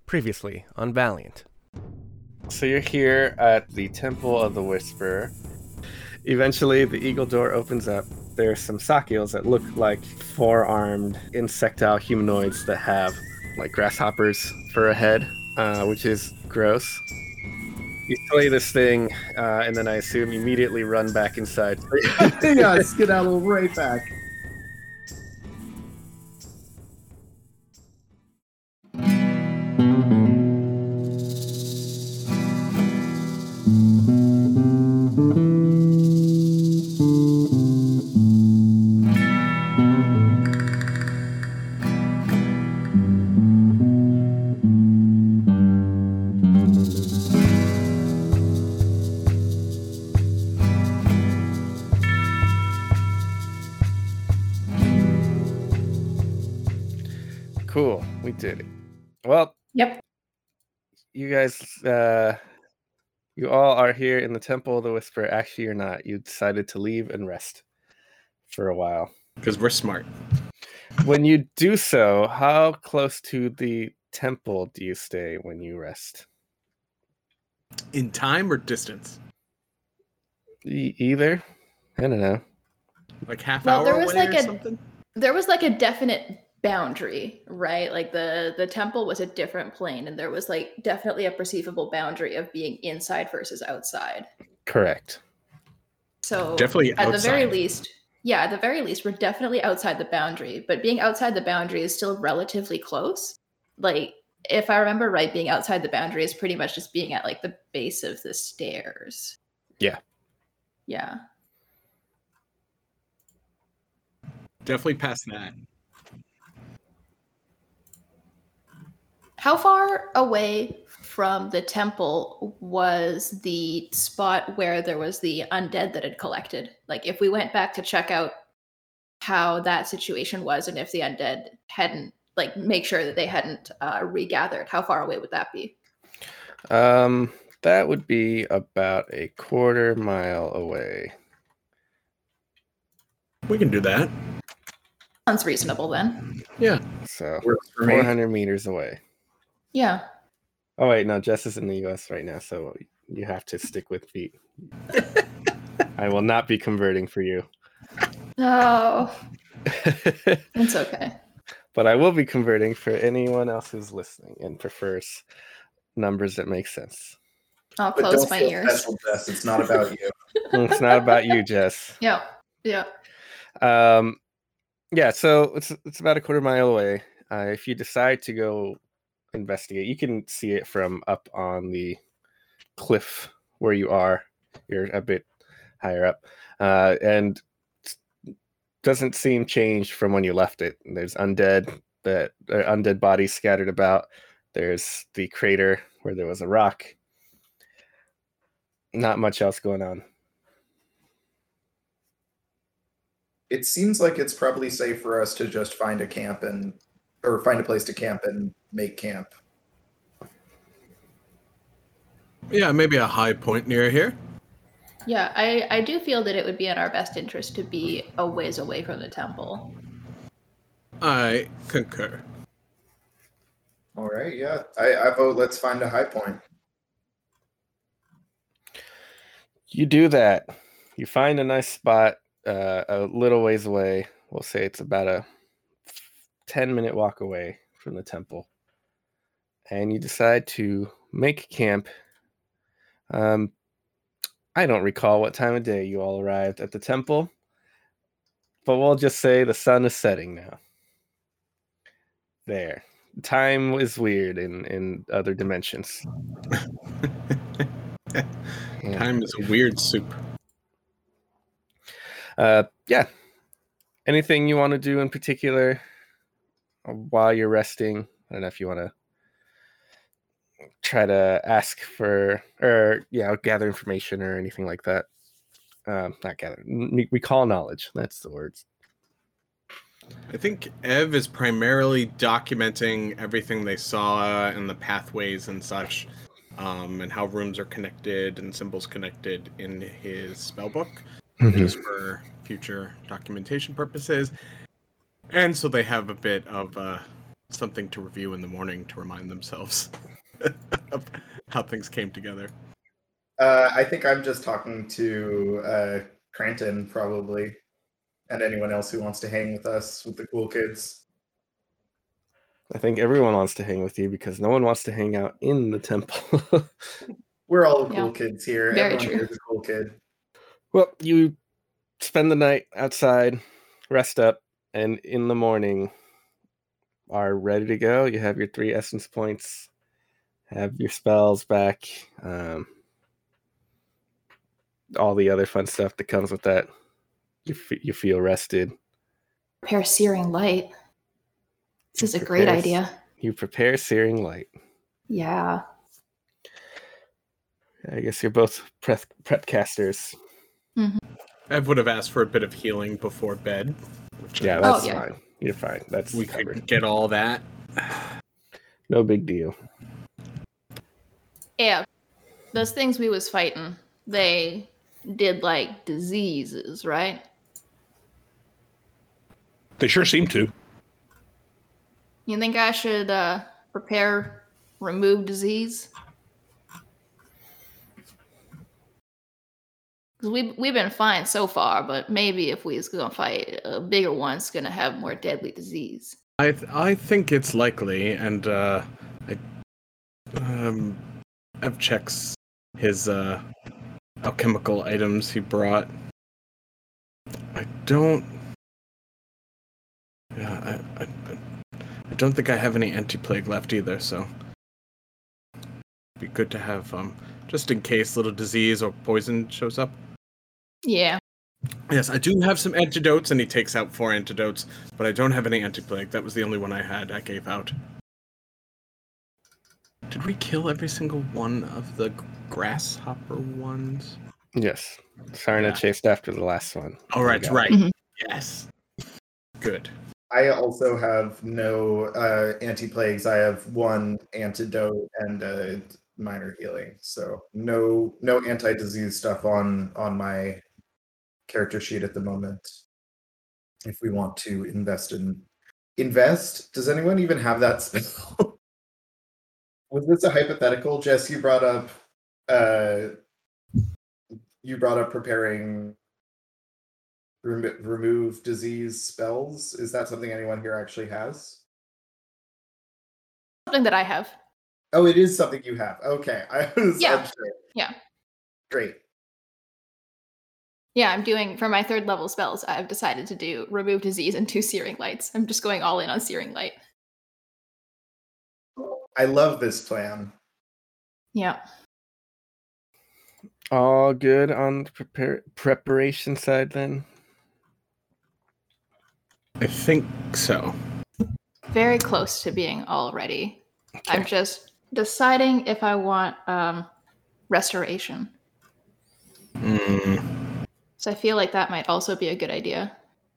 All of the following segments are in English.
Previously on Valiant. So you're here at the Temple of the Whisperer. Eventually, the eagle door opens up. There's some sock eels that look like four-armed insectile humanoids that have like grasshoppers for a head, which is gross. You slay this thing, and then I assume immediately run back inside. Yeah, skedaddle right back. Cool, we did it. Well, Yep. you guys, you all are here in the Temple of the Whisperer. Actually, you're not. You decided to leave and rest for a while. Because we're smart. When you do so, how close to the temple do you stay when you rest? In time or distance? Either. I don't know. Like half Well, hour there was away like or a something? there was like a definite boundary, right? Like the temple was a different plane, and there was like definitely a perceivable boundary of being inside versus outside. Correct. So Definitely at the very outside. least, yeah, at the very least, we're definitely outside the boundary. But being outside the boundary is still relatively close. Like, if I remember right, being outside the boundary is pretty much just being at like the base of the stairs. Yeah. Yeah. Definitely past that. How far away from the temple was the spot where there was the undead that had collected? Like, if we went back to check out how that situation was and if the undead hadn't, like, make sure that they hadn't regathered, how far away would that be? That would be about a quarter mile away. We can do that. Sounds reasonable then. Yeah. So Works for me. 400 meters away. Yeah. Oh wait, no, Jess is in the US right now, so you have to stick with feet. I will not be converting for you. Oh, it's okay. But I will be converting for anyone else who's listening and prefers numbers that make sense. I'll But close don't my feel ears. special, Jess. It's not about you. It's not about you, Jess. Yeah. Yeah. Yeah, so it's about a quarter mile away. If you decide to go investigate, you can see it from up on the cliff where you are. You're a bit higher up, and doesn't seem changed from when you left it. There's undead bodies scattered about. There's the crater where there was a rock. Not much else going on. It seems like it's probably safe for us to just find a place to camp and make camp. Yeah, maybe a high point near here. Yeah, I do feel that it would be in our best interest to be a ways away from the temple. I concur. All right, yeah. I vote let's find a high point. You do that. You find a nice spot a little ways away. We'll say it's about a 10-minute walk away from the temple. And you decide to make camp. I don't recall what time of day you all arrived at the temple, but we'll just say the sun is setting now. There. Time is weird in other dimensions. Yeah. Time is a weird soup. Yeah. Anything you want to do in particular while you're resting? I don't know if you want to try to ask for or gather information or anything like that. Not gather. Recall knowledge. That's the words. I think Ev is primarily documenting everything they saw and the pathways and such, and how rooms are connected and symbols connected in his spellbook, just for future documentation purposes. And so they have a bit of something to review in the morning to remind themselves of how things came together. I think I'm just talking to Cranton, probably, and anyone else who wants to hang with us, with the cool kids. I think everyone wants to hang with you because no one wants to hang out in the temple. We're all cool Yeah. kids here. Very Everyone true. here is a cool kid. Well, you spend the night outside, rest up, and in the morning are ready to go. You have your 3 essence points, have your spells back, all the other fun stuff that comes with that. You feel rested. Prepare searing light. This is a great Prepare- idea. You prepare searing light. Yeah. I guess you're both prep casters. Ev would have asked for a bit of healing before bed. Which Yeah, Oh, that's yeah. fine. You're fine. That's we covered. could get all that. No big deal. Yeah. Those things we was fighting, they did like diseases, right? They sure seem to. You think I should prepare remove disease? Because we've been fine so far, but maybe if we was gonna fight a bigger one, it's gonna have more deadly disease. I think it's likely, and Ev checks his alchemical items he brought. I don't. Yeah, I don't think I have any anti-plague left either, so be good to have just in case little disease or poison shows up. Yeah. Yes, I do have some antidotes, and he takes out 4 antidotes, but I don't have any anti-plague. That was the only one I had. I gave out. Did we kill every single one of the grasshopper ones? Yes. Sarna Yeah. chased after the last one. Oh, right, You got right. it. Mhm. Yes. Good. I also have no anti-plagues. I have 1 antidote and minor healing. So no anti-disease stuff on my character sheet at the moment. If we want to invest, does anyone even have that spell? Was this a hypothetical? Jess, you brought up preparing remove disease spells. Is that something anyone here actually has? Something that I have. Oh, it is something you have. Okay, I was Yeah. unsure. Yeah. Great. Yeah, I'm doing for my 3rd level spells. I've decided to do remove disease and 2 searing lights. I'm just going all in on searing light. I love this plan. Yeah. All good on the preparation side then? I think so. Very close to being all ready. I'm just deciding if I want restoration. So I feel like that might also be a good idea.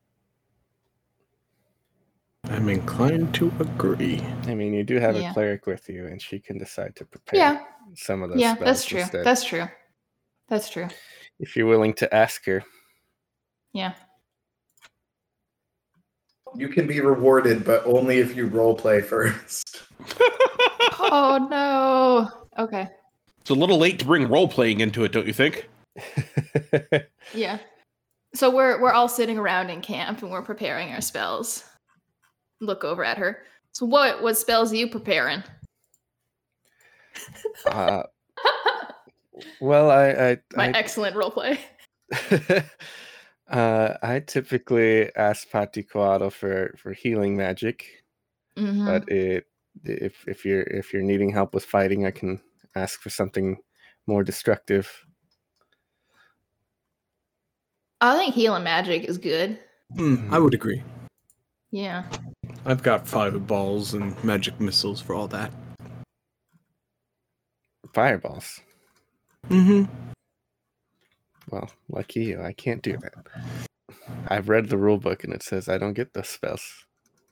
I'm inclined to agree. I mean, you do have Yeah. a cleric with you, and she can decide to prepare Yeah. some of those Yeah, spells that's true. instead. That's true. That's true. If you're willing to ask her. Yeah. You can be rewarded, but only if you role play first. Oh no. Okay. It's a little late to bring role playing into it, don't you think? Yeah. So we're all sitting around in camp and we're preparing our spells. Look over at her. So what spells are you preparing? Well, My excellent roleplay. I typically ask Paticoado for healing magic, Mhm. but if you're needing help with fighting, I can ask for something more destructive. I think healing magic is good. I would agree. Yeah. I've got fireballs and magic missiles for all that. Fireballs. Mm-hmm. Well, lucky you. I can't do that. I've read the rule book and it says I don't get those spells.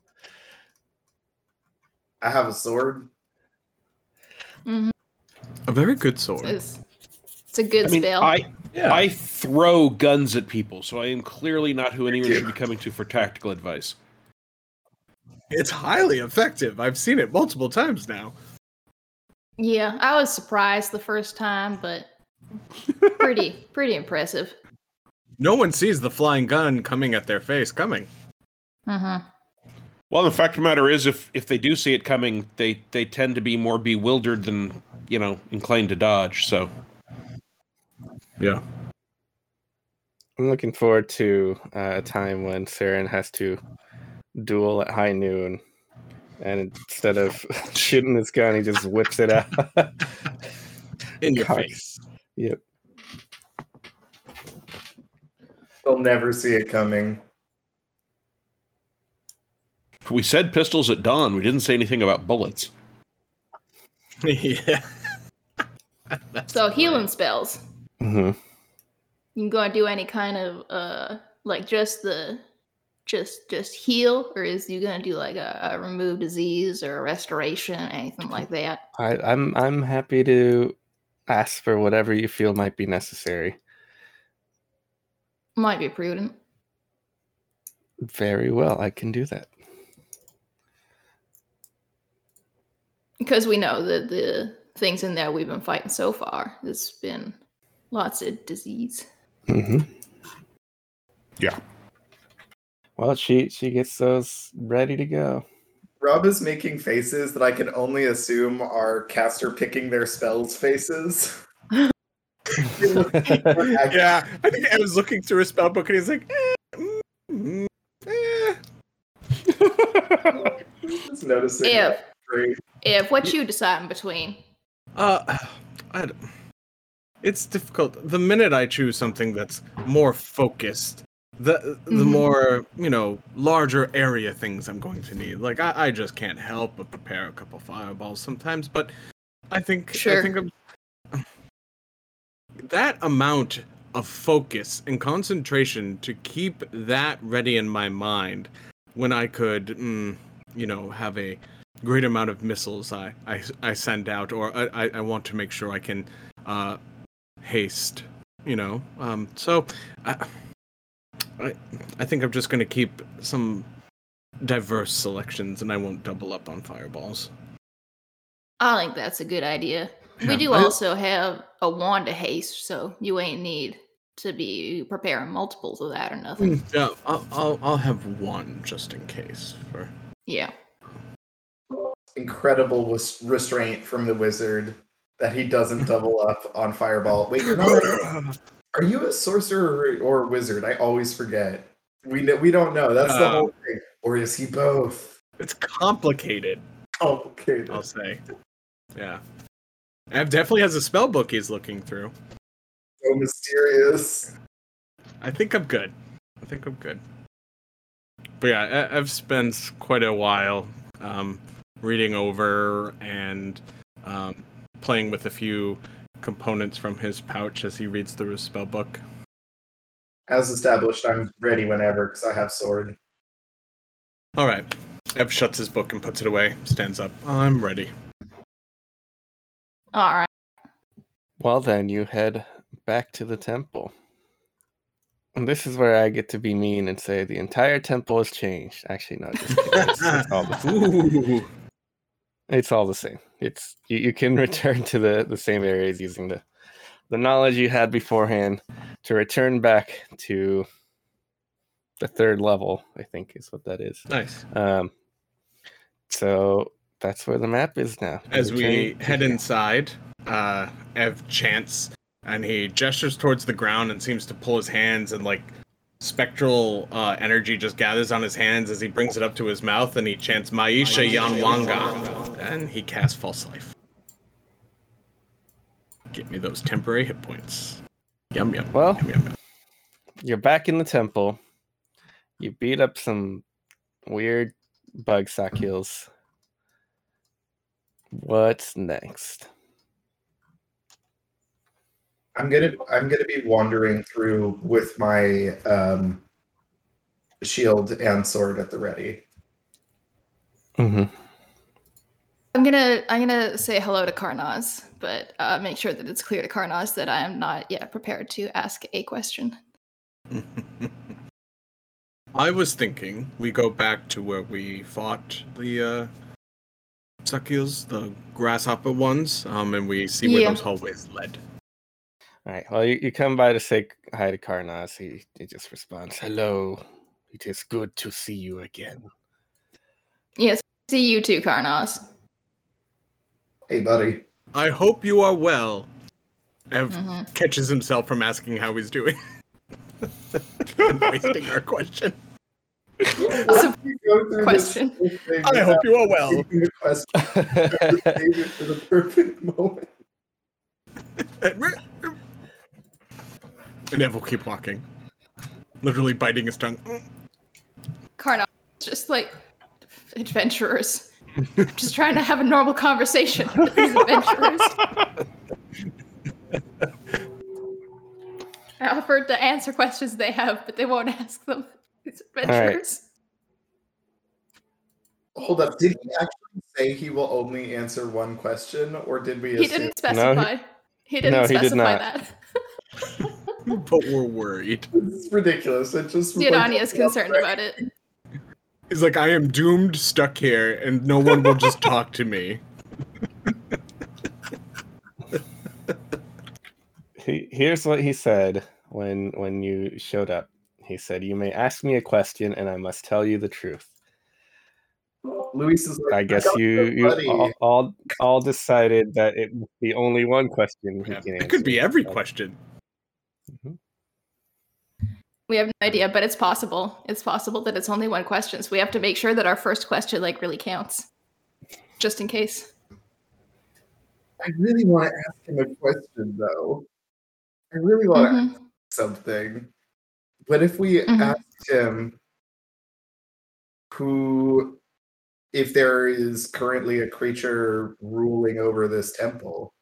I have a sword. Mhm. A very good sword. It's a good I mean, spell. I throw guns at people, so I am clearly not who anyone you. should be coming to for tactical advice. It's highly effective. I've seen it multiple times now. Yeah, I was surprised the first time, but pretty impressive. No one sees the flying gun coming at their face coming. Mm-hmm. Well, the fact of the matter is, if they do see it coming, they tend to be more bewildered than, inclined to dodge. So, yeah. I'm looking forward to a time when Saren has to duel at high noon, and instead of shooting this gun, he just whips it out in your God. face. Yep. They'll never see it coming. we said pistols at dawn. We didn't say anything about bullets. Yeah. So healing spells. Mm-hmm. You gonna do any kind of just heal, or is you gonna do like a remove disease or a restoration, anything like that? I'm happy to ask for whatever you feel might be necessary. Might be prudent. Very well, I can do that. Because we know that the things in there we've been fighting so far, there's been lots of disease. Mm-hmm. Yeah. Well, she gets those ready to go. Rob is making faces that I can only assume are caster picking their spells faces. Yeah, I think I was looking through a spell book and he's like, Just noticing. If what you decide in between. It's difficult. The minute I choose something that's more focused, the more, larger area things I'm going to need. Like, I just can't help but prepare a couple fireballs sometimes, but I think that amount of focus and concentration to keep that ready in my mind when I could, have a great amount of missiles I send out, or I want to make sure I can haste, so I think I'm just going to keep some diverse selections and I won't double up on fireballs. I think that's a good idea. We do also have a wand of haste, so you ain't need to be preparing multiples of that or nothing. Yeah, I'll have one just in case. Yeah. Incredible restraint from the wizard that he doesn't double up on fireball. Wait, are you a sorcerer or a wizard? I always forget. We don't know. That's the whole thing. Or is he both? It's complicated. Complicated. I'll say. Yeah. Ev definitely has a spell book he's looking through. So mysterious. I think I'm good. But yeah, Ev spends quite a while reading over and playing with a few components from his pouch as he reads through his spell book. As established, I'm ready whenever because I have sword. All right. Ev shuts his book and puts it away, stands up. I'm ready. All right. Well, then you head back to the temple. And this is where I get to be mean and say the entire temple has changed. Actually, no, just kidding. It's all the same. It's all the same. It's you can return to the same areas using the knowledge you had beforehand to return back to the third level, I think is what that is. Nice. So that's where the map is now. As we head inside, Ev chants, and he gestures towards the ground and seems to pull his hands, and like spectral energy just gathers on his hands as he brings it up to his mouth, and he chants Maisha Yanwanga, and he casts False Life. Get me those temporary hit points. Yum yum. Well, yum, yum, yum. You're back in the temple. You beat up some weird bug Sakyls. What's next? I'm gonna be wandering through with my shield and sword at the ready. Mm-hmm. I'm gonna say hello to Karnaz, but make sure that it's clear to Karnaz that I am not yet prepared to ask a question. I was thinking we go back to where we fought the Suckios, the grasshopper ones, and we see where Yeah. those hallways led. All right. Well, you come by to say hi to Karnaz. He just responds, "Hello. It is good to see you again." Yes, see you too, Karnas. Hey, buddy. I hope you are well. Ev Mhm. catches himself from asking how he's doing. And wasting our question. So, You go through this question. whole thing I hope you are well. without asking the question. Save it for the perfect moment. And Ev will keep walking. Literally biting his tongue. Karnas, just like adventurers. I'm just trying to have a normal conversation with these adventurers. I offered to answer questions they have, but they won't ask them. These adventurers. Hold up. Did he actually say he will only answer one question, or did we He assume? didn't specify. He didn't No, he did specify not. that. But we're worried. It's ridiculous. It just Theodonia is concerned about it. He's like, I am doomed, stuck here, and no one will just talk to me. Here's what he said when you showed up. He said, "You may ask me a question, and I must tell you the truth." Luis is like, I guess got you buddy. all decided that it was the only one question he can answer. It could be every question. Mhm. We have no idea, but it's possible. It's possible that it's only one question. So we have to make sure that our first question really counts. Just in case. I really want to ask him a question, though. I really want to ask Mhm. something. What if we Mhm. asked him if there is currently a creature ruling over this temple?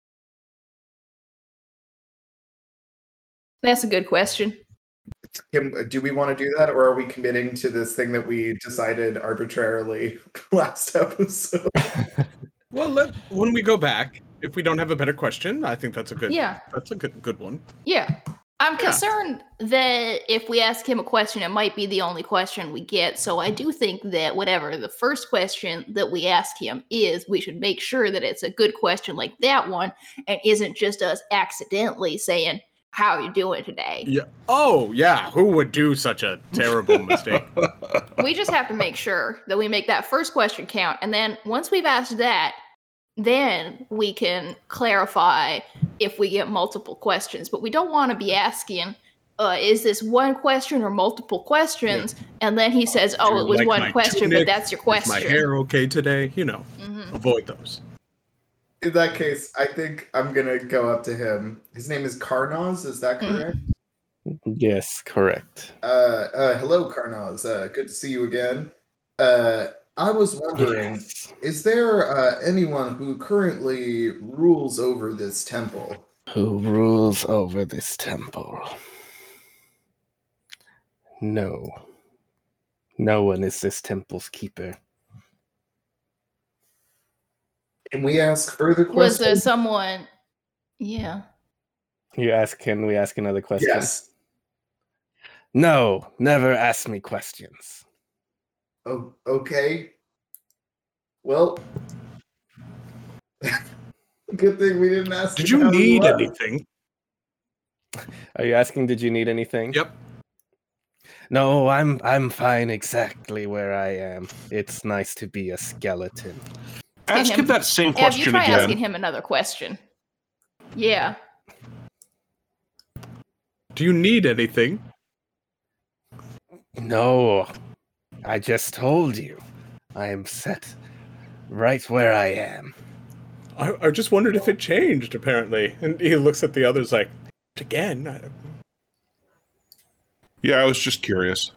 That's a good question. Do we want to do that, or are we committing to this thing that we decided arbitrarily last episode? Well, when we go back, if we don't have a better question, I think that's a good. Yeah. That's a good one. Yeah. I'm Yeah. concerned that if we ask him a question, it might be the only question we get. So I do think that whatever the first question that we ask him is, we should make sure that it's a good question like that one and isn't just us accidentally saying, "How are you doing today?" Yeah. Oh, yeah. Who would do such a terrible mistake? We just have to make sure that we make that first question count. And then once we've asked that, then we can clarify if we get multiple questions. But we don't want to be asking, is this one question or multiple questions? And then he says, Do oh, you it was like one my question, but tunic? that's your Is question. my hair okay today? Mhm. Avoid those. In that case, I think I'm gonna go up to him. His name is Karnaz, is that correct? Yes, correct. Hello, Karnaz. Good to see you again. I was wondering, Yes. is there anyone who currently rules over this temple? Who rules over this temple? No. No one is this temple's keeper. Can we ask further questions? Was there someone? Yeah. Can we ask another question? Yes. No, never ask me questions. Oh, okay. Well, good thing we didn't ask. Did him you how he need was. anything? Are you asking, did you need anything? Yep. No, I'm fine exactly where I am. It's nice to be a skeleton. Ask him that same Ev, you question try asking again. him another question. Yeah. Do you need anything? No, I just told you. I am set right where I am. I just wondered if it changed, apparently. And he looks at the others like, again? Yeah, I was just curious.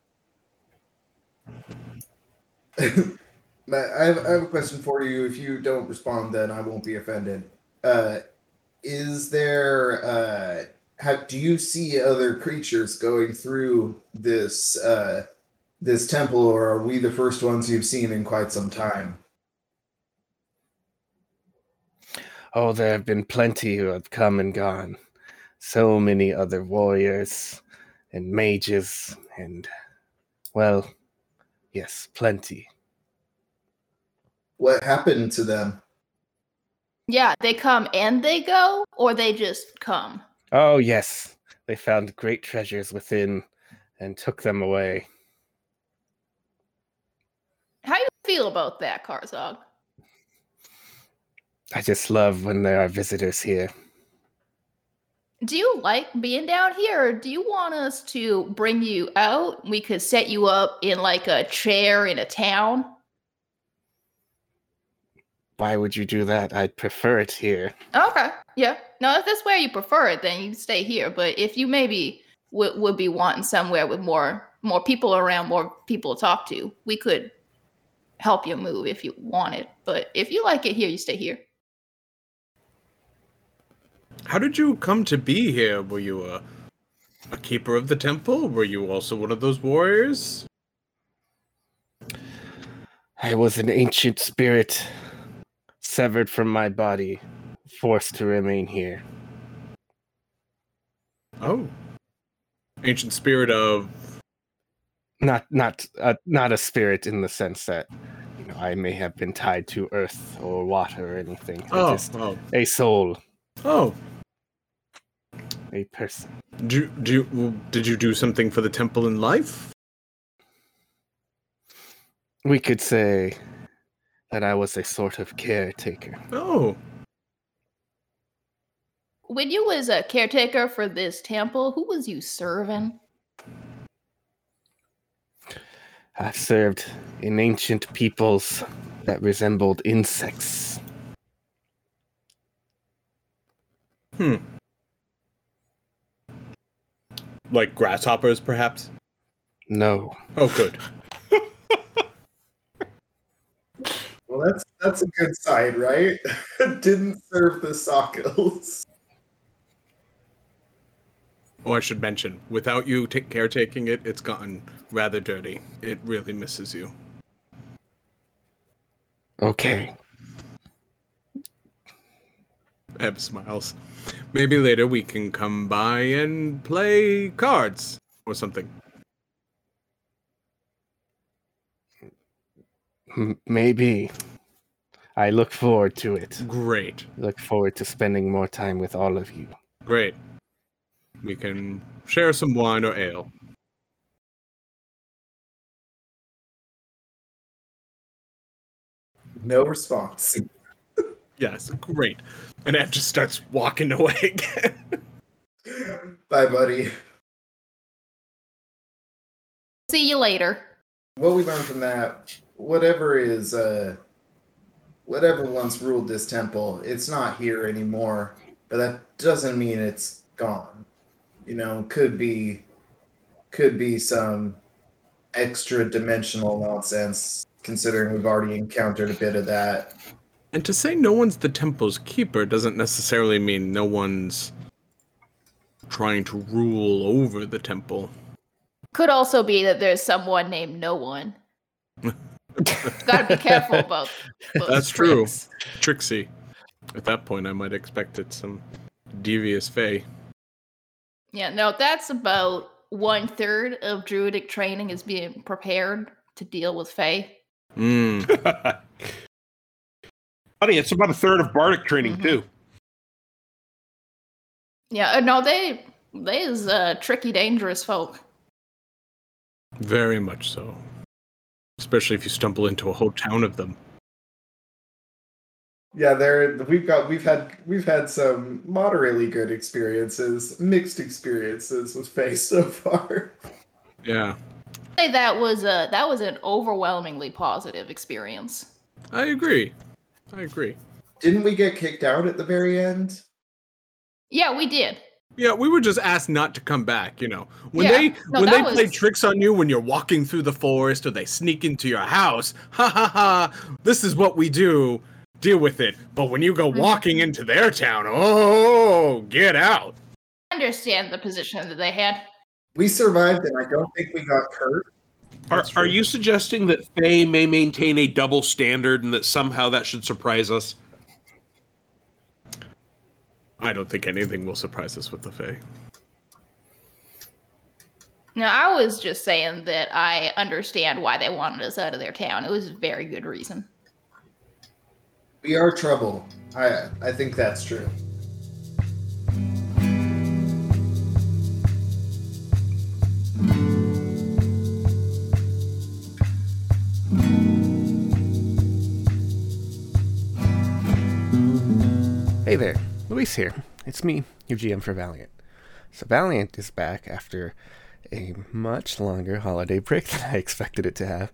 I have a question for you. If you don't respond, then I won't be offended. Is there do you see other creatures going through this this temple, or are we the first ones you've seen in quite some time? Oh, there have been plenty who have come and gone. So many other warriors and mages and Well, yes, plenty. What happened to them? Yeah, they come and they go, or they just come. Oh, yes. They found great treasures within and took them away. How you feel about that, Karzog? I just love when there are visitors here. Do you like being down here, or do you want us to bring you out? We could set you up in like a chair in a town. Why would you do that? I'd prefer it here. Okay, yeah. No, if that's where you prefer it, then you stay here. But if you maybe would be wanting somewhere with more people around, more people to talk to, we could help you move if you wanted. But if you like it here, you stay here. How did you come to be here? Were you a keeper of the temple? Were you also one of those warriors? I was an ancient spirit, severed from my body, forced to remain here. Oh. Ancient spirit of... Not a spirit in the sense that I may have been tied to earth or water or anything. Just a soul. Oh. A person. Did you do something for the temple in life? We could say that I was a sort of caretaker. Oh. When you was a caretaker for this temple, who was you serving? I served in ancient peoples that resembled insects. Like grasshoppers, perhaps? No. Oh, good. Well, that's a good sign, right? Didn't serve the Sockles. Oh, I should mention, without you caretaking it, it's gotten rather dirty. It really misses you. Okay. Ebb smiles. Maybe later we can come by and play cards or something. Maybe. I look forward to it. Great. Look forward to spending more time with all of you. Great. We can share some wine or ale. No response. Yes, great. And Ed just starts walking away again. Bye, buddy. See you later. What we learned from that, whatever once ruled this temple, it's not here anymore. But that doesn't mean it's gone. Could be some extra dimensional nonsense, considering we've already encountered a bit of that. And to say no one's the temple's keeper doesn't necessarily mean no one's trying to rule over the temple. Could also be that there's someone named No One. Gotta be careful about those That's tricks. true. Trixie. At that point, I might expected some devious fae. Yeah, no, that's about 1/3 of druidic training is being prepared to deal with fae. Mm. Funny, it's about 1/3 of bardic training too. Yeah, no, they is tricky, dangerous folk. Very much so. Especially if you stumble into a whole town of them. Yeah, we've had some moderately good experiences, mixed experiences with Fae so far. Yeah. I'd say that was an overwhelmingly positive experience. I agree. Didn't we get kicked out at the very end? Yeah, we did. Yeah, we were just asked not to come back, When Yeah. they No, when that they play was- tricks on you when you're walking through the forest or they sneak into your house, ha ha ha, this is what we do. Deal with it. But when you go walking into their town, oh, get out. I understand the position that they had. We survived, and I don't think we got hurt. Are you suggesting that Faye may maintain a double standard and that somehow that should surprise us? I don't think anything will surprise us with the Fae. No, I was just saying that I understand why they wanted us out of their town. It was a very good reason. We are trouble. I think that's true. Hey there, Luis here. It's me, your GM for Valiant. So Valiant is back after a much longer holiday break than I expected it to have.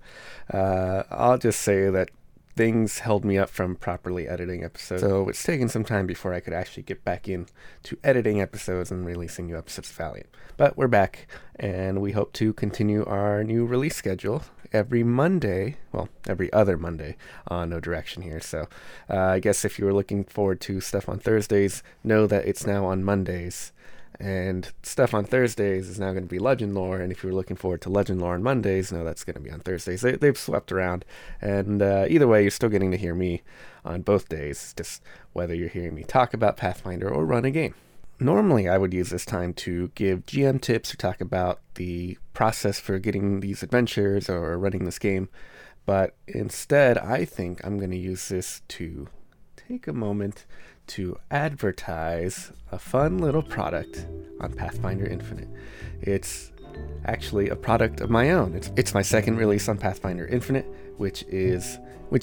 I'll just say that things held me up from properly editing episodes, so it's taken some time before I could actually get back in to editing episodes and releasing new episodes of Valiant. But we're back, and we hope to continue our new release schedule every Monday, well, every other Monday on No Direction here. So I guess if you were looking forward to stuff on Thursdays, know that it's now on Mondays. And stuff on Thursdays is now going to be Legend Lore, and if you were looking forward to Legend Lore on Mondays, no, that's going to be on Thursdays. They've swept around, and either way, you're still getting to hear me on both days, just whether you're hearing me talk about Pathfinder or run a game. Normally, I would use this time to give GM tips or talk about the process for getting these adventures or running this game, but instead, I think I'm going to use this to take a moment to advertise a fun little product on Pathfinder Infinite. It's actually a product of my own. It's my second release on Pathfinder Infinite, which is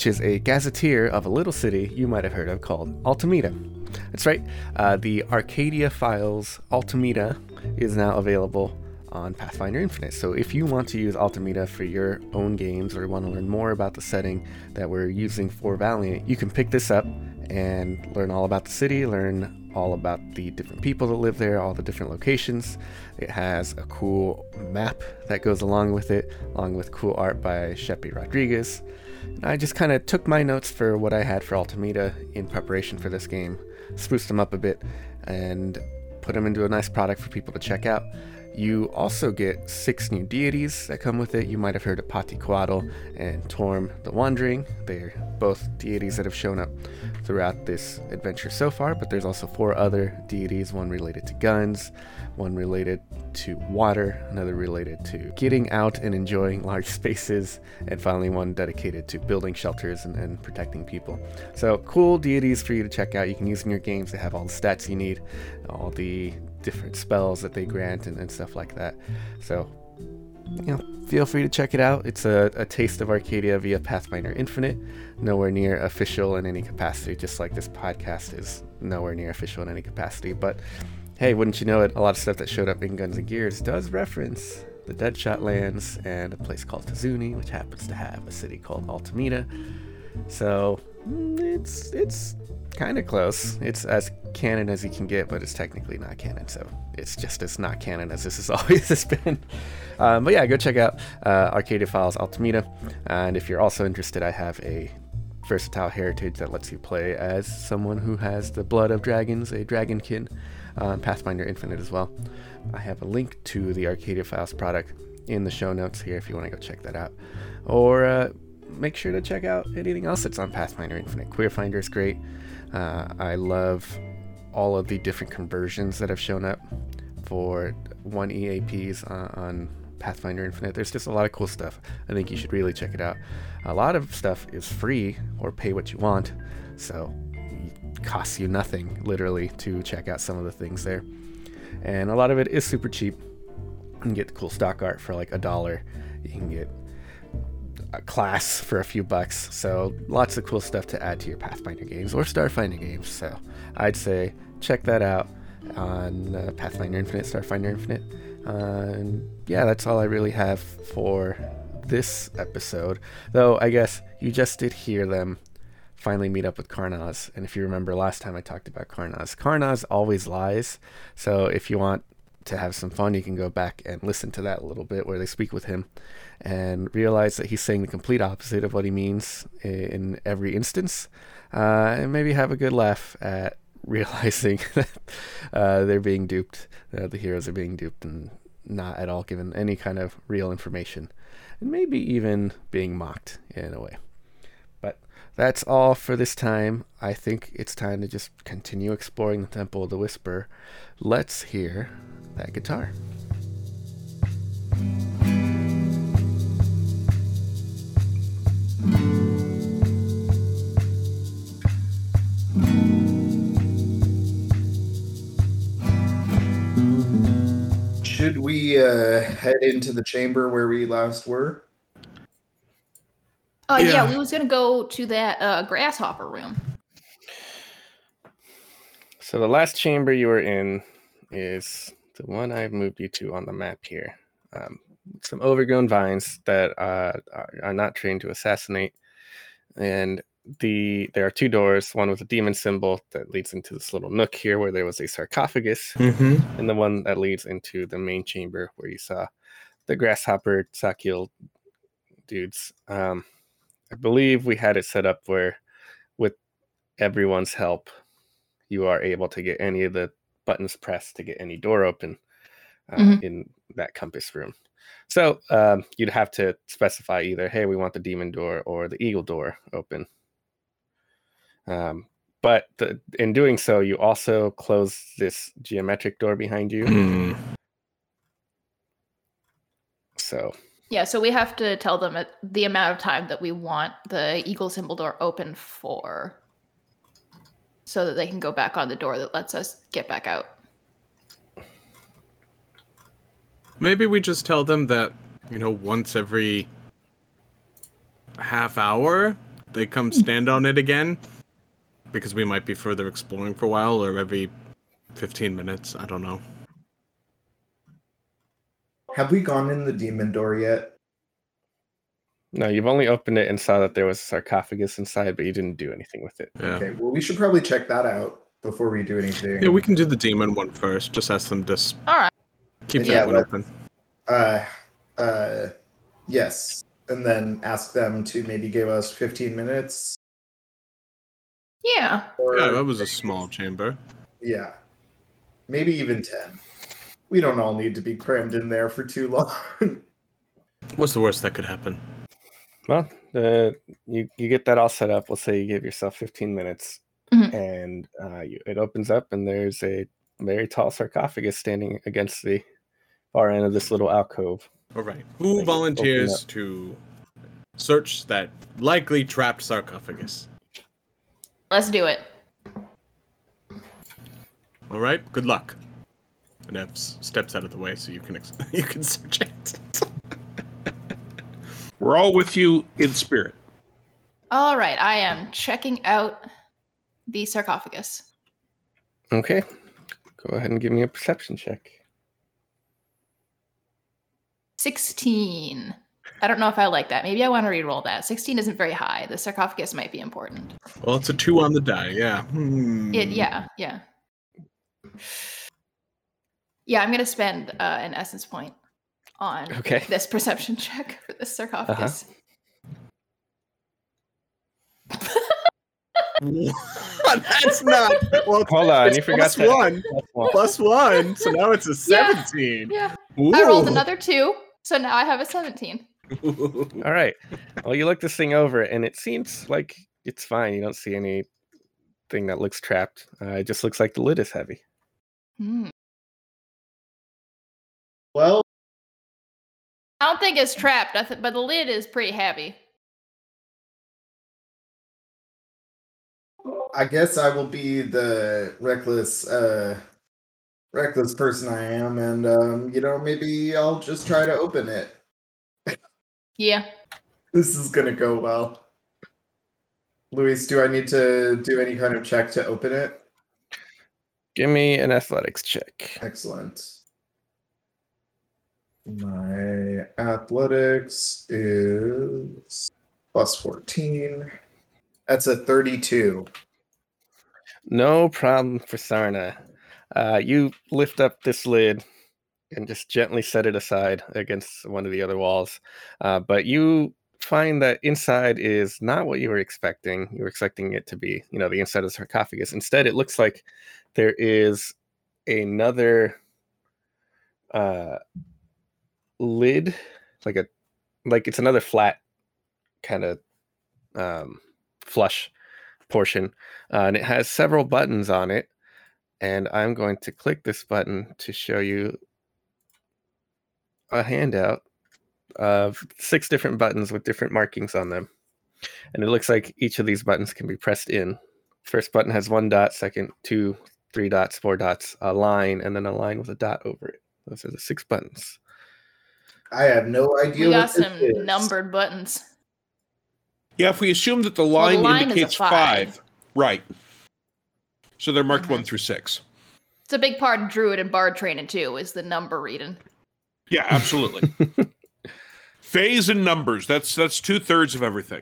a gazetteer of a little city you might have heard of called Altameda. That's right. The Arcadia Files Altameda is now available on Pathfinder Infinite. So if you want to use Altameda for your own games or want to learn more about the setting that we're using for Valiant, you can pick this up and learn all about the city, learn all about the different people that live there, all the different locations. It has a cool map that goes along with it, along with cool art by Sheppy Rodriguez. And I just kind of took my notes for what I had for Altameda in preparation for this game, spruced them up a bit, and put them into a nice product for people to check out. You also get 6 new deities that come with it. You might have heard of Patiquatl and Torm the Wandering. They're both deities that have shown up throughout this adventure so far, but there's also 4 other deities, one related to guns, one related to water, another related to getting out and enjoying large spaces, and finally one dedicated to building shelters and protecting people. So cool deities for you to check out. You can use in your games. They have all the stats you need, all the different spells that they grant and stuff like that. So, feel free to check it out. It's a taste of Arcadia via Pathfinder Infinite. Nowhere near official in any capacity, just like this podcast is nowhere near official in any capacity. But hey, wouldn't you know it, a lot of stuff that showed up in Guns and Gears does reference the Deadshot lands and a place called Tazuni, which happens to have a city called Altameda. So it's kind of close. It's as canon as you can get, but it's technically not canon, so it's just as not canon as this has always been. But yeah, go check out Arcadia Files Altameda, and if you're also interested, I have a versatile heritage that lets you play as someone who has the blood of dragons, a dragonkin, on Pathfinder Infinite as well. I have a link to the Arcadia Files product in the show notes here if you want to go check that out, or make sure to check out anything else that's on Pathfinder Infinite. Queerfinder is great. I love all of the different conversions that have shown up for 1 EAPs on Pathfinder Infinite. There's just a lot of cool stuff. I think you should really check it out. A lot of stuff is free or pay what you want, so it costs you nothing, literally, to check out some of the things there. And a lot of it is super cheap. You can get the cool stock art for like $1. You can get a class for a few bucks, so lots of cool stuff to add to your Pathfinder games or Starfinder games. So I'd say check that out on Pathfinder Infinite, Starfinder Infinite. And yeah, that's all I really have for this episode, though I guess you just did hear them finally meet up with Karnaz. And if you remember last time I talked about Karnaz always lies, so if you want to have some fun, you can go back and listen to that a little bit where they speak with him and realize that he's saying the complete opposite of what he means in every instance, and maybe have a good laugh at realizing that they're being duped, the heroes are being duped and not at all given any kind of real information, and maybe even being mocked in a way. But that's all for this time. I think it's time to just continue exploring the Temple of the Whisper. Let's hear that guitar. we head into the chamber where we last were? Yeah, we was gonna go to that grasshopper room. So the last chamber you were in is the one I've moved you to on the map here. Some overgrown vines that are not trained to assassinate. And there are 2 doors, one with a demon symbol that leads into this little nook here where there was a sarcophagus, and the one that leads into the main chamber where you saw the grasshopper Sakiel dudes. I believe we had it set up where with everyone's help you are able to get any of the buttons pressed to get any door open in that compass room. So you'd have to specify either, hey, we want the demon door or the eagle door open. But in doing so, you also close this geometric door behind you. So Yeah, so we have to tell them the amount of time that we want the eagle symbol door open for, so that they can go back on the door that lets us get back out. Maybe we just tell them that, once every half hour, they come stand on it again, because we might be further exploring for a while, or every 15 minutes. I don't know. Have we gone in the demon door yet? no, you've only opened it and saw that there was a sarcophagus inside, but you didn't do anything with it. Yeah. Okay, well, we should probably check that out before we do anything. Yeah, we can do the demon one first. Just ask them to All right. keep Yeah, that one open. Yes. And then ask them to maybe give us 15 minutes. Yeah. Yeah, that was a small chamber. Yeah. Maybe even 10. We don't all need to be crammed in there for too long. What's the worst that could happen? Well, you get that all set up. We'll say you give yourself 15 minutes, and it opens up, and there's a very tall sarcophagus standing against the far end of this little alcove. All right. Who volunteers to search that likely trapped sarcophagus? Let's do it. All right. Good luck. And Ev steps out of the way so you can you can search it. We're all with you in spirit. All right, I am checking out the sarcophagus. Okay. Go ahead and give me a perception check. 16. I don't know if I like that. Maybe I want to re-roll that. 16 isn't very high. The sarcophagus might be important. Well, it's a 2 on the die. Yeah. Yeah. Yeah, I'm going to spend an essence point on this perception check for this sarcophagus. That's not. Well, hold on, you forgot +1. +1. So now it's a 17. Yeah. Ooh. I rolled another 2, so now I have a 17. All right. Well, you look this thing over, and it seems like it's fine. You don't see anything that looks trapped. It just looks like the lid is heavy. Well, I don't think it's trapped, but the lid is pretty heavy. I guess I will be the reckless person I am, and maybe I'll just try to open it. Yeah. This is gonna go well. Luis, do I need to do any kind of check to open it? Give me an athletics check. Excellent. My athletics is +14. That's a 32. No problem for Sarna. You lift up this lid and just gently set it aside against one of the other walls. But you find that inside is not what you were expecting. You were expecting it to be, the inside of the sarcophagus. Instead, it looks like there is another lid, like it's another flat kind of flush portion, and it has several buttons on it. And I'm going to click this button to show you a handout of 6 different buttons with different markings on them. And it looks like each of these buttons can be pressed in. First button has 1 dot, second 2, 3 dots, 4 dots, a line, and then a line with a dot over it. Those are the 6 buttons. I have no idea We what got this some is. numbered buttons. Yeah, if we assume that the line the line is a indicates 5. 5, right? So they're marked Mhm. 1 through 6. It's a big part of Druid and Bard training too, is the number reading. Yeah, absolutely. Phase and numbers. That's 2/3 of everything.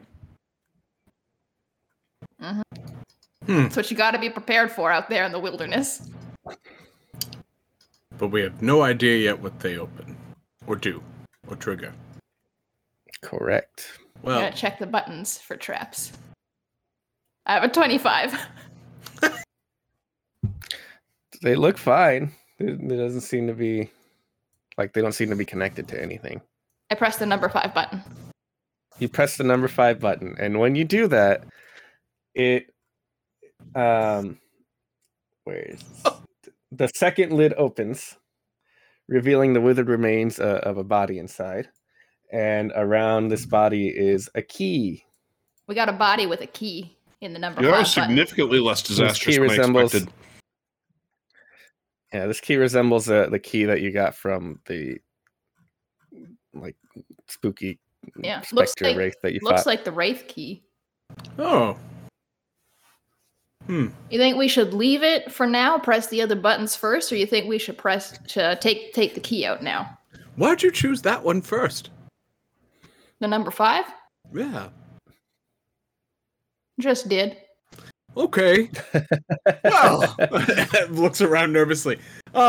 That's what you got to be prepared for out there in the wilderness. But we have no idea yet what they open, or do, or trigger. Correct. Well, Gotta check the buttons for traps. I have a 25. They look fine. It doesn't seem to be like they don't seem to be connected to anything. I pressed the number 5 button. You press the number 5 button, and when you do that, it where is the second lid opens, revealing the withered remains of a body inside, and around this body is a key. We got a body with a key in the number Yeah, 5 that was button. significantly less disastrous key than I resembles- expected. Yeah, this key resembles the key that you got from the spooky Yeah, looks specter like- wraith that you Looks fought. like the Wraith key. oh. You think we should leave it for now, press the other buttons first, or you think we should take the key out now? Why'd you choose that one first? The number 5? Yeah. Just did. Okay. Well, looks around nervously.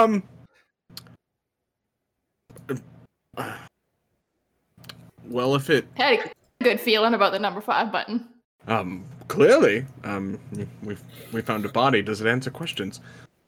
Well, if it Had a good feeling about the number 5 button. clearly, we found a body. Does it answer questions?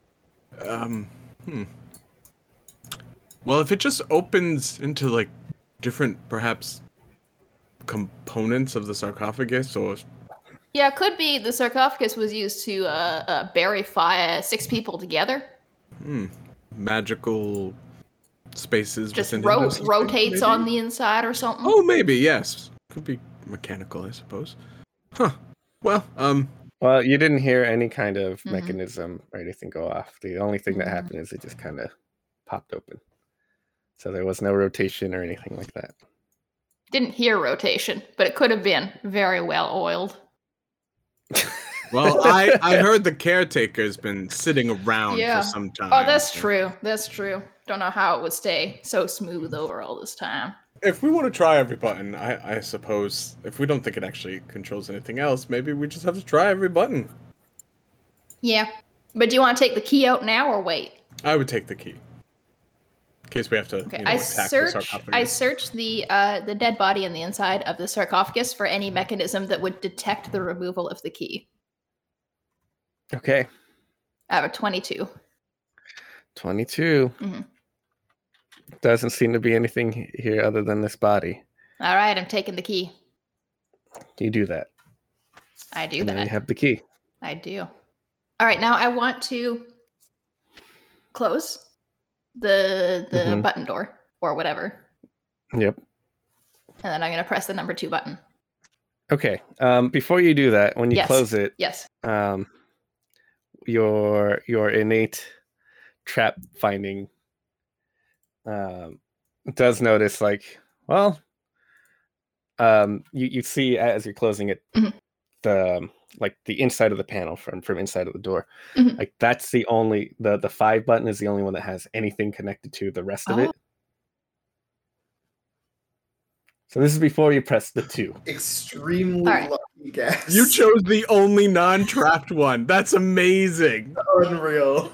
Well, if it just opens into like different, perhaps, components of the sarcophagus, or Yeah, it could be the sarcophagus was used to bury 6 people together. magical spaces, Just within those, rotates maybe? on the inside or something. Oh, maybe yes. Could be mechanical, I suppose. Huh. Well, Well, you didn't hear any kind of Mhm. mechanism or anything go off. The only thing that Mhm. happened is it just kind of popped open. So there was no rotation or anything like that. Didn't hear rotation, but it could have been very well oiled. well, I heard the caretaker's been sitting around Yeah. for some time. Oh, that's so- true. That's true. Don't know how it would stay so smooth over all this time. If we want to try every button, I suppose if we don't think it actually controls anything else, maybe we just have to try every button. Yeah. But do you want to take the key out now or wait? I would take the key. In case we have to Okay. attack the sarcophagus. I searched the dead body on the inside of the sarcophagus for any mechanism that would detect the removal of the key. Okay, I have a 22. 22. Mhm. Doesn't seem to be anything here other than this body. All right, I'm taking the key. You do that. I do And then you that. have the key. I do. All right, now I want to close the Mhm. button door or whatever, Yep. and then I'm going to press the number 2 button. Okay. Before you do that, when you Yes. close it, Yes. your innate trap finding does notice, like, well, you see as you're closing it, Mhm. the inside of the panel from inside of the door, Mhm. like that's the only the 5 button is the only one that has anything connected to the rest of Oh. it. So this is before you press the 2. Extremely All right. lucky guess. You chose the only non-trapped one. That's amazing. Unreal.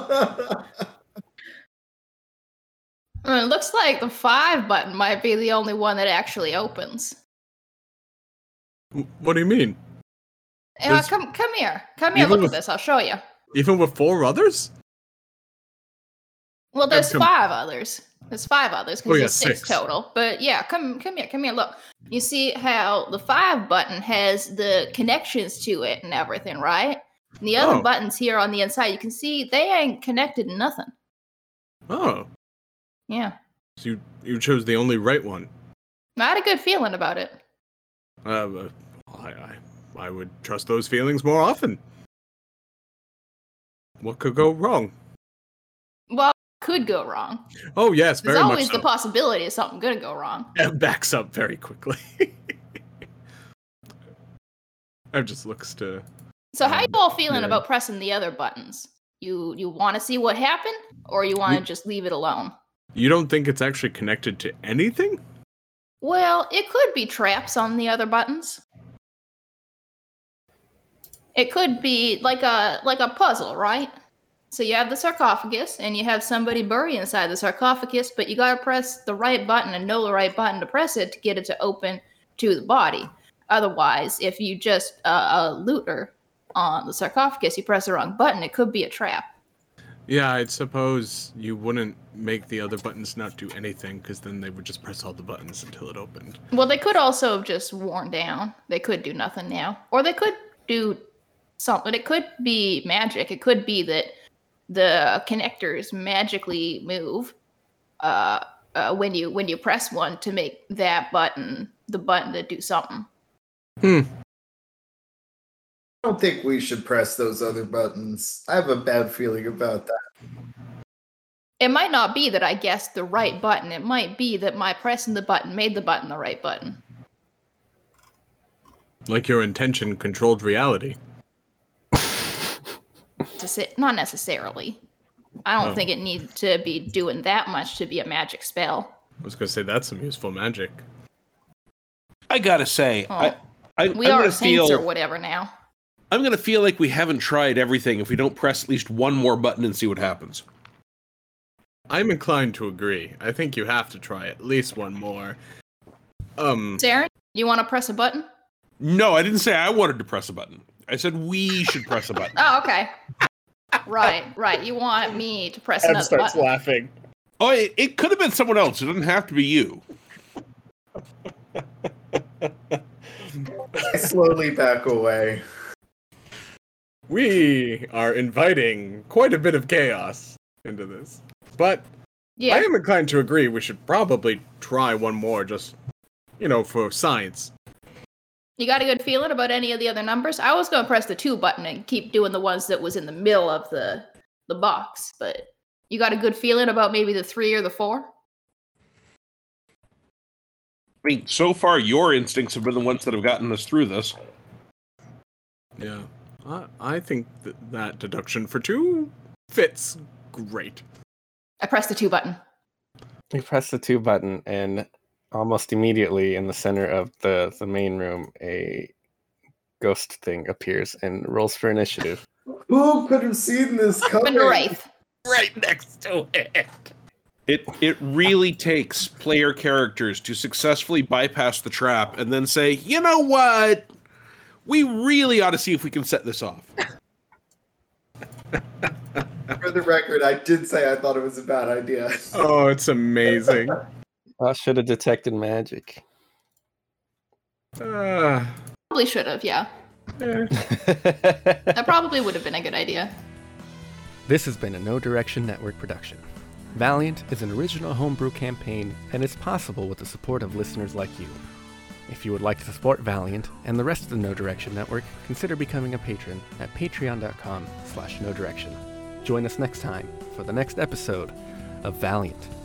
It looks like the 5 button might be the only one that actually opens. What do you mean? There's- Come here. Come here, Even look at with- this. I'll show you. Even with 4 others? Well, there's come- 5 others. There's 5 others Oh, because yeah, there's 6 6. total. But yeah, come here. Look, you see how the 5 button has the connections to it and everything, right? And the other Oh. buttons here on the inside, you can see they ain't connected to nothing. Oh, Yeah, so you chose the only right one. I had a good feeling about it. I would trust those feelings more often. What could go wrong? Well, could go wrong. Oh yes, There's very much always so. the possibility of something going to go wrong. Ev backs up very quickly. Ev just looks to. So how you all feeling yeah. about pressing the other buttons? You want to see what happened, or you want to just leave it alone? You don't think it's actually connected to anything? Well, it could be traps on the other buttons. It could be like a puzzle, right? So you have the sarcophagus, and you have somebody buried inside the sarcophagus, but you gotta press the right button and know the right button to press it to get it to open to the body. Otherwise, if you just a looter on the sarcophagus, you press the wrong button, it could be a trap. Yeah, I'd suppose you wouldn't make the other buttons not do anything, because then they would just press all the buttons until it opened. Well, they could also have just worn down. They could do nothing now. Or they could do something. It could be magic. It could be that the connectors magically move when you press one to make that button the button to do something. I don't think we should press those other buttons. I have a bad feeling about that. It might not be that I guessed the right button. It might be that my pressing the button made the button the right button. Like your intention controlled reality. Not necessarily. I don't think it needs to be doing that much to be a magic spell. I was going to say, that's some useful magic. I gotta say, Oh. I'm We are gonna saints feel or whatever now. I'm gonna feel like we haven't tried everything if we don't press at least one more button and see what happens. I'm inclined to agree. I think you have to try at least one more. Saren, you want to press a button? No, I didn't say I wanted to press a button. I said we should press a button. Oh, okay. Right. You want me to press Ev another starts button. laughing. Oh, it could have been someone else. It doesn't have to be you. I slowly back away. We are inviting quite a bit of chaos into this. But Yeah. I am inclined to agree we should probably try one more just, for science. You got a good feeling about any of the other numbers? I was going to press the 2 button and keep doing the ones that was in the middle of the box, but you got a good feeling about maybe the 3 or the 4? I mean, so far your instincts have been the ones that have gotten us through this. Yeah. I think that deduction for 2 fits great. I pressed the 2 button. You press the 2 button, and almost immediately in the center of the main room, a ghost thing appears and rolls for initiative. Who could have seen this coming? Been Wraith. Right next to it. It really takes player characters to successfully bypass the trap and then say, you know what? We really ought to see if we can set this off. For the record, I did say I thought it was a bad idea. Oh, it's amazing. I should have detected magic. Probably should have, yeah. This That probably would have been a good idea. has been a No Direction Network production. Valiant is an original homebrew campaign, and it's possible with the support of listeners like you. If you would like to support Valiant and the rest of the No Direction Network, consider becoming a patron at patreon.com/NoDirection. Join us next time for the next episode of Valiant.